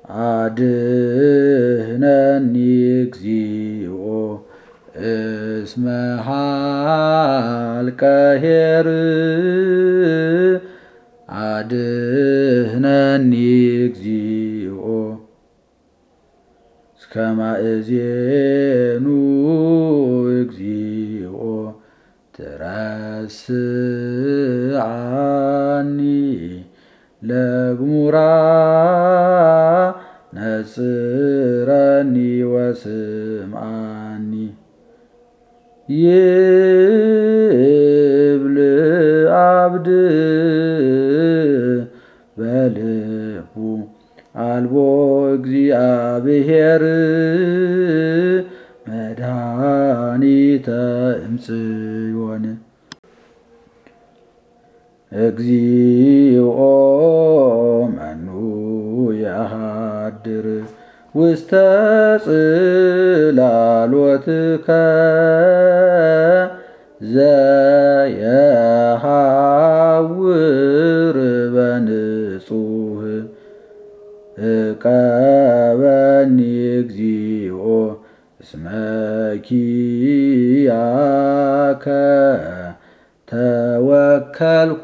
አድኅነኒ እግዚኦ እስመ ኀልቀ ኄር አድኅነኒ እግዚኦ እስከ ማእዜኑ እግዚኦ ትረስዓኒ ለግሙራ ነጽረኒ ወስምዓኒ ይብል አብድ በልቡ አልቦ እግዚአብሔር መድኃኒተ እምጽዮን እግዚኦ መኑ የሃድር ውስተ ጽላሎትከ ዘየሐውር በንጹህ እቀበኒ እግዚኦ እስመ ኪያከ ተወከልኩ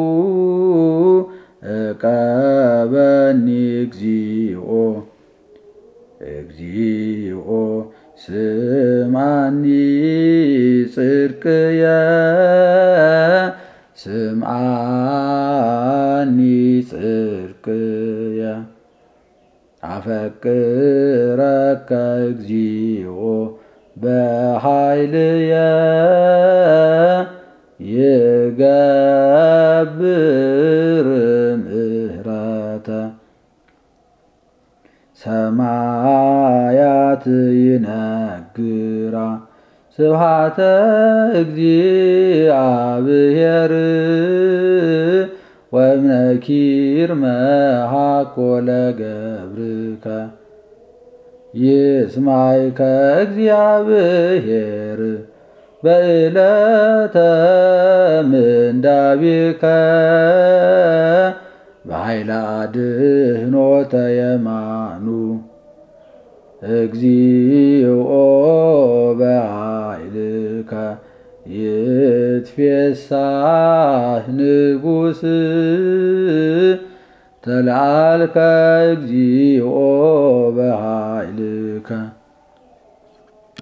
እቀበኒ እግዚኦ እግዚኦ ስምዓኒ ጽድቅየ ስምዓኒ ጽድቅየ አፈቅረከ እግዚኦ በኃይልየ ይገብር ምሕረተ ሰማያት ይነግራ ስብሐተ እግዚአብሔር ወእምነኪር መሃኮለ ገብርከ ይስማዕከ እግዚአብሔር በዕለተ ምንዳቤከ በኃይለ አድኅኖተ የማኑ እግዚኦ በኃይልከ ይትፌሳህ ንጉሥ ተለዓልከ እግዚኦ በኃይልከ